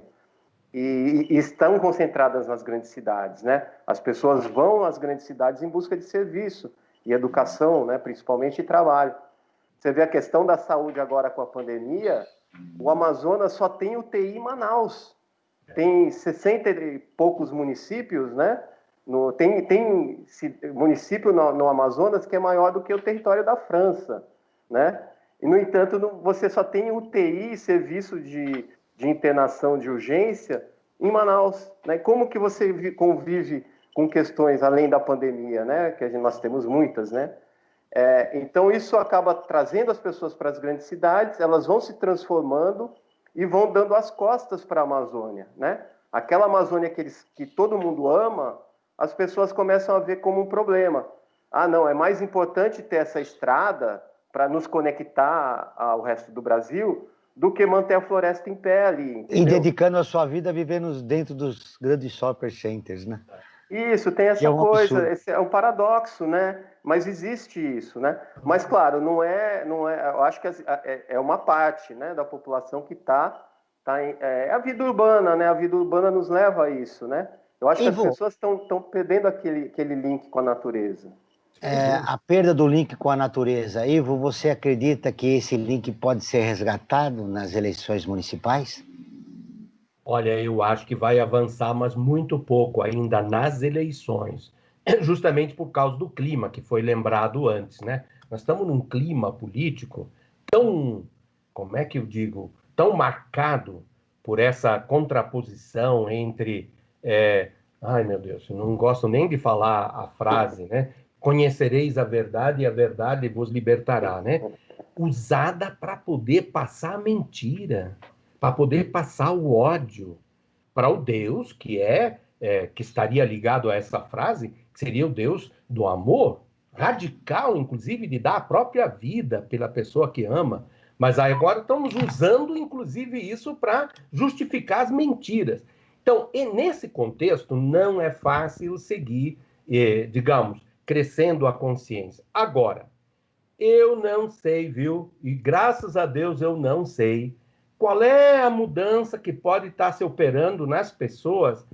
E, e estão concentradas nas grandes cidades, né? As pessoas vão às grandes cidades em busca de serviço e educação, né? Principalmente e trabalho. Você vê a questão da saúde agora com a pandemia, o Amazonas só tem U T I em Manaus. Tem sessenta e poucos municípios, né? No, tem, tem município no, no Amazonas que é maior do que o território da França, né? E, no entanto, você só tem U T I, serviço de... de internação de urgência em Manaus, né? Como que você convive com questões além da pandemia, né? Que nós temos muitas, né? É, então isso acaba trazendo as pessoas para as grandes cidades, elas vão se transformando e vão dando as costas para a Amazônia, né? Aquela Amazônia que, eles, que todo mundo ama, as pessoas começam a ver como um problema. Ah, não, é mais importante ter essa estrada para nos conectar ao resto do Brasil do que manter a floresta em pé ali, entendeu? E dedicando a sua vida a viver nos, dentro dos grandes shopping centers, né? Isso, tem essa é um coisa, absurdo. Esse é um paradoxo, né? Mas existe isso, né? Mas, claro, não é... Não é eu acho que é, é uma parte, né, da população que está... Tá em, é a vida urbana, né? A vida urbana nos leva a isso, né? Eu acho Ivo, que as pessoas estão perdendo aquele, aquele link com a natureza. É, a perda do link com a natureza. Ivo, você acredita que esse link pode ser resgatado nas eleições municipais? Olha, eu acho que vai avançar, mas muito pouco ainda nas eleições, justamente por causa do clima que foi lembrado antes, né? Nós estamos num clima político tão, como é que eu digo, tão marcado por essa contraposição entre, é, ai meu Deus, eu não gosto nem de falar a frase, né? Conhecereis a verdade e a verdade vos libertará, né? Usada para poder passar a mentira, para poder passar o ódio, para o Deus que é, é, que estaria ligado a essa frase, que seria o Deus do amor, radical, inclusive, de dar a própria vida pela pessoa que ama. Mas agora estamos usando, inclusive, isso para justificar as mentiras. Então, nesse contexto, não é fácil seguir, eh, digamos, crescendo a consciência. Agora, eu não sei, viu? E graças a Deus eu não sei qual é a mudança que pode estar se operando nas pessoas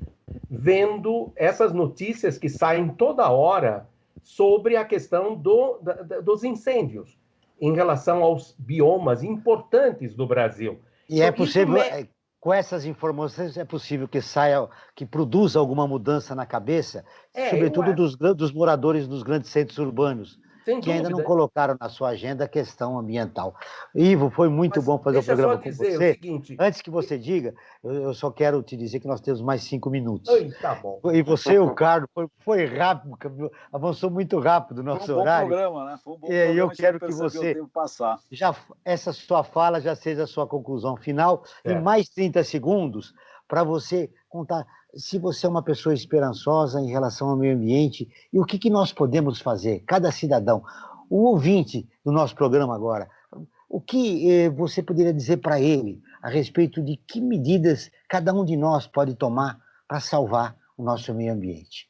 vendo essas notícias que saem toda hora sobre a questão do, da, dos incêndios em relação aos biomas importantes do Brasil. E então, é possível, me... com essas informações, é possível que saia, que produza alguma mudança na cabeça, é, sobretudo dos, dos moradores dos grandes centros urbanos, Sem que dúvida. ainda não colocaram na sua agenda a questão ambiental. Ivo, foi muito Mas bom fazer o programa com você. O seguinte... Antes que você diga, eu só quero te dizer que nós temos mais cinco minutos. Oi, tá bom. E você, o Carlos, foi, foi rápido, avançou muito rápido o nosso horário. Foi um bom programa, né? Foi um bom e programa, eu quero que você, passar. Já, essa sua fala já seja a sua conclusão final, é. em mais trinta segundos, para você contar se você é uma pessoa esperançosa em relação ao meio ambiente e o que, que nós podemos fazer, cada cidadão. O ouvinte do nosso programa agora, o que eh, você poderia dizer para ele a respeito de que medidas cada um de nós pode tomar para salvar o nosso meio ambiente?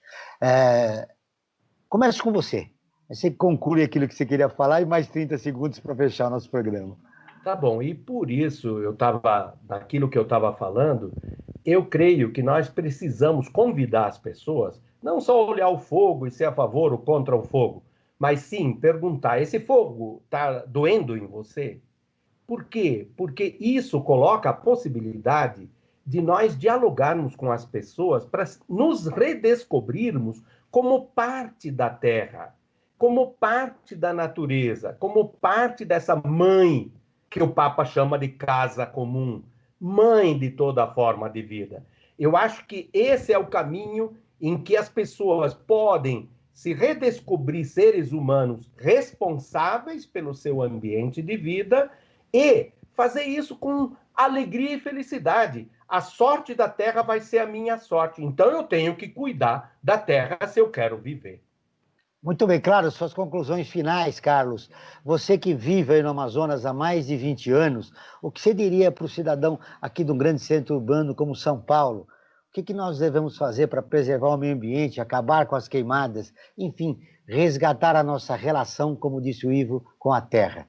É, começo com você. Você conclui aquilo que você queria falar e mais trinta segundos para fechar o nosso programa. Tá bom, e por isso eu estava, daquilo que eu estava falando, eu creio que nós precisamos convidar as pessoas, não só olhar o fogo e ser a favor ou contra o fogo, mas sim perguntar, esse fogo está doendo em você? Por quê? Porque isso coloca a possibilidade de nós dialogarmos com as pessoas para nos redescobrirmos como parte da Terra, como parte da natureza, como parte dessa mãe que o Papa chama de casa comum, mãe de toda forma de vida. Eu acho que esse é o caminho em que as pessoas podem se redescobrir seres humanos responsáveis pelo seu ambiente de vida e fazer isso com alegria e felicidade. A sorte da Terra vai ser a minha sorte, então eu tenho que cuidar da Terra se eu quero viver. Muito bem, claro, suas conclusões finais, Carlos. Você que vive aí no Amazonas há mais de vinte anos, o que você diria para o cidadão aqui de um grande centro urbano como São Paulo? O que, que nós devemos fazer para preservar o meio ambiente, acabar com as queimadas, enfim, resgatar a nossa relação, como disse o Ivo, com a terra?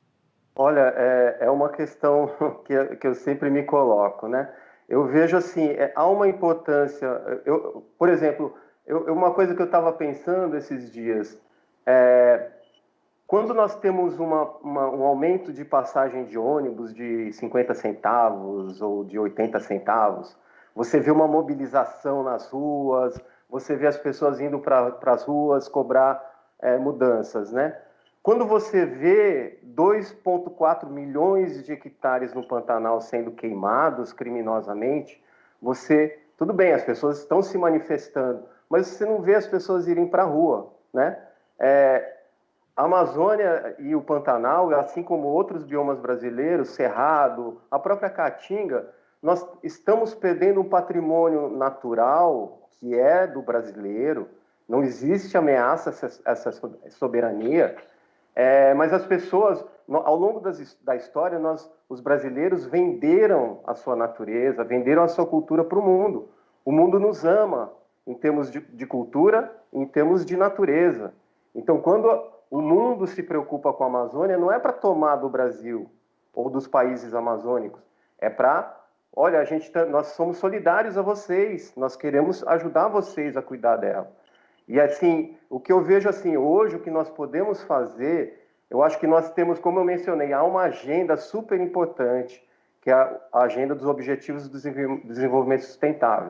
Olha, é, é uma questão que, que eu sempre me coloco, né? Eu vejo assim, é, há uma importância, eu, por exemplo, eu, uma coisa que eu estava pensando esses dias, é, quando nós temos uma, uma, um aumento de passagem de ônibus de cinquenta centavos ou de oitenta centavos, você vê uma mobilização nas ruas, você vê as pessoas indo para as ruas cobrar é, mudanças, né? Quando você vê dois vírgula quatro milhões de hectares no Pantanal sendo queimados criminosamente, você... Tudo bem, as pessoas estão se manifestando, mas você não vê as pessoas irem para a rua, né? É, a Amazônia e o Pantanal, assim como outros biomas brasileiros, Cerrado, a própria Caatinga, nós estamos perdendo um patrimônio natural que é do brasileiro, não existe ameaça a essa soberania, é, mas as pessoas, ao longo das, da história, nós, os brasileiros venderam a sua natureza, venderam a sua cultura para o mundo. O mundo nos ama em termos de, de cultura, em termos de natureza. Então, quando o mundo se preocupa com a Amazônia, não é para tomar do Brasil ou dos países amazônicos, é para... Olha, a gente tá, nós somos solidários a vocês, nós queremos ajudar vocês a cuidar dela. E assim, o que eu vejo assim, hoje, o que nós podemos fazer, eu acho que nós temos, como eu mencionei, há uma agenda super importante, que é a agenda dos Objetivos do Desenvolvimento Sustentável.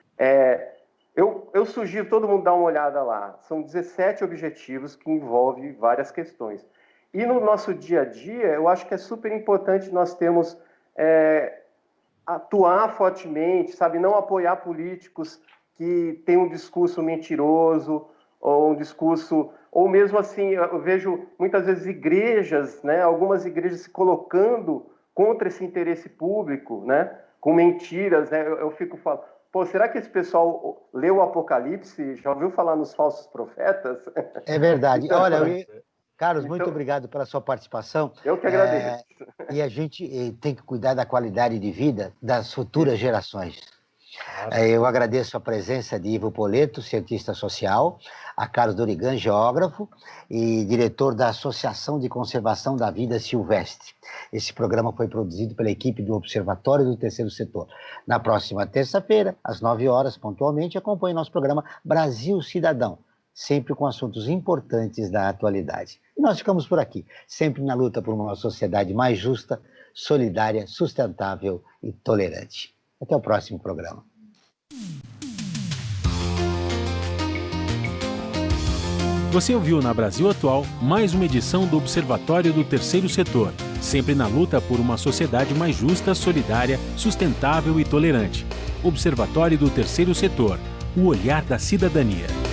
É, eu, eu sugiro todo mundo dar uma olhada lá. São dezessete objetivos que envolvem várias questões. E no nosso dia a dia, eu acho que é super importante nós termos... É, atuar fortemente, sabe, não apoiar políticos que têm um discurso mentiroso, ou um discurso, ou mesmo assim, eu vejo muitas vezes igrejas, né, algumas igrejas se colocando contra esse interesse público, né, com mentiras, né? Eu, eu fico falando, pô, será que esse pessoal leu o Apocalipse? Já ouviu falar nos falsos profetas? É verdade. Então, Olha, eu... Carlos, então, muito obrigado pela sua participação. Eu que agradeço. É, e a gente eh, tem que cuidar da qualidade de vida das futuras gerações. É, eu agradeço a presença de Ivo Poleto, cientista social, a Carlos Dorigan, geógrafo e diretor da Associação de Conservação da Vida Silvestre. Esse programa foi produzido pela equipe do Observatório do Terceiro Setor. Na próxima terça-feira, às nove horas, pontualmente, acompanhe nosso programa Brasil Cidadão, sempre com assuntos importantes da atualidade. E nós ficamos por aqui, sempre na luta por uma sociedade mais justa, solidária, sustentável e tolerante. Até o próximo programa. Você ouviu na Brasil Atual mais uma edição do Observatório do Terceiro Setor, sempre na luta por uma sociedade mais justa, solidária, sustentável e tolerante. Observatório do Terceiro Setor, o olhar da cidadania.